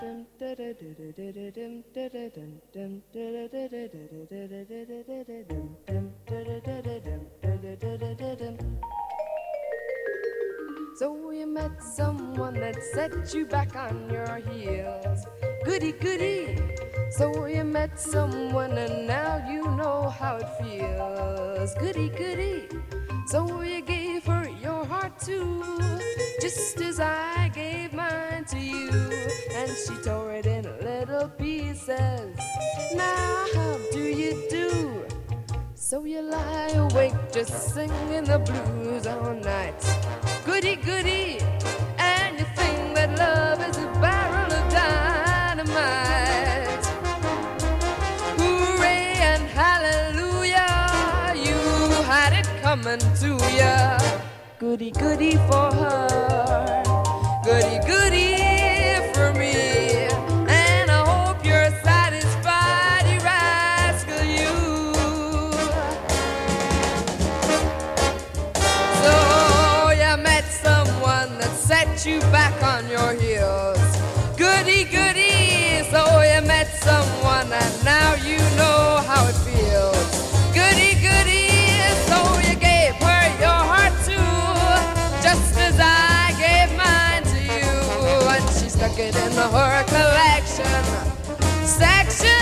So you met someone that set you back on your heels. Goody, goody. So you met someone and now you know how it feels. Goody, goody. So you gave her your heart too, just as I gave mine to you. And she tore it in little pieces. Now how do you do? So you lie awake just singing the blues all night. Goody, goody, and you think that love is a barrel of dynamite. Hooray and hallelujah, you had it coming to ya. Goody, goody for her, goody, goody for me. And I hope you're satisfied, you rascal, you. So you met someone that set you back on your heels. Goody, goody. So you met someone and now you know how it feels. Goody, goody. So you gave her your heart too, just as I gave mine to you. And she stuck it in her collection section.